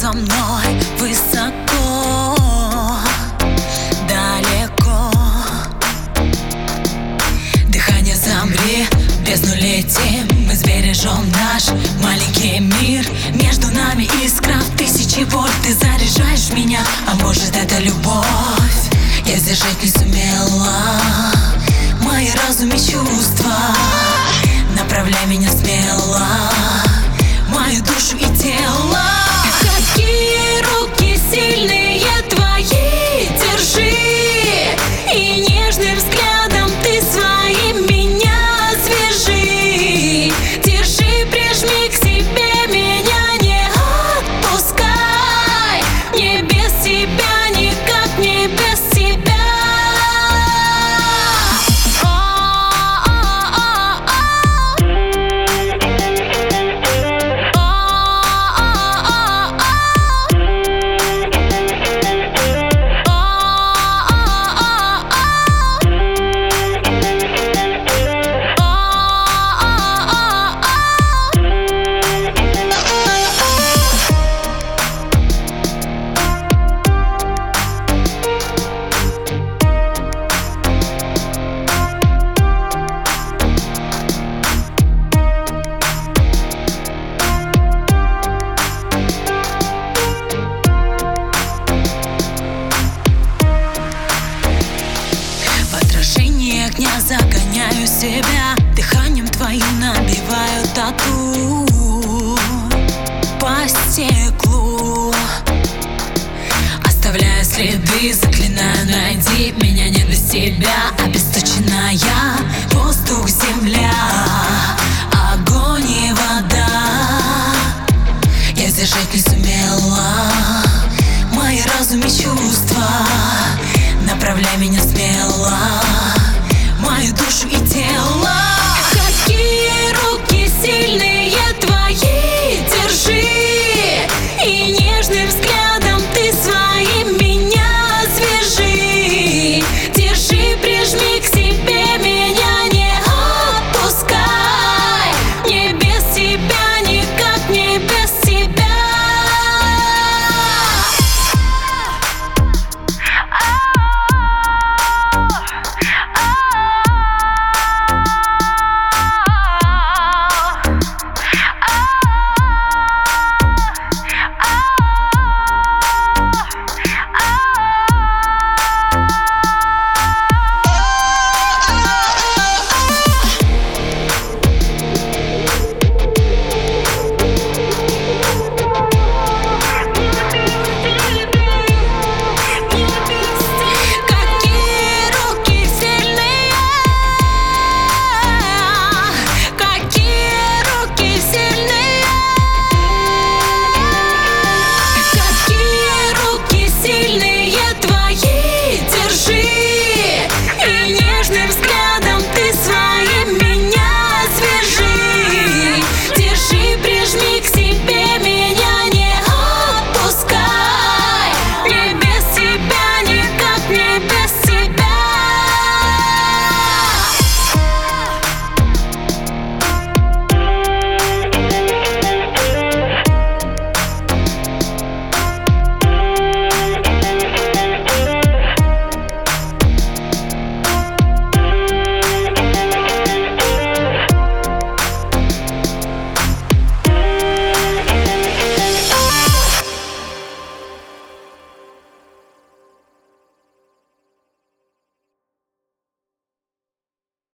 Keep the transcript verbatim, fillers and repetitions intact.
со мной высоко, далеко. Дыхание замри, в бездну летим. Мы сбережем наш маленький мир. Между нами искра в тысячи вольт. Ты заряжаешь меня, а может это любовь. Я сдержать не сумела мои разум и чувства. Направляй меня смело, мою душу и тело. Какие руки сильные твои, держи. И нежным взглядом ты своим меня свяжи. Держи, прижми к себе, меня не отпускай. Не без тебя, никак не без тебя. Огня загоняю себя, дыханием твоим набиваю тату по стеклу, оставляя следы, заклинаю, найди меня, нет без тебя. Обесточенная, воздух, земля, огонь и вода. Я сдержать не сумела мои разум и чувства.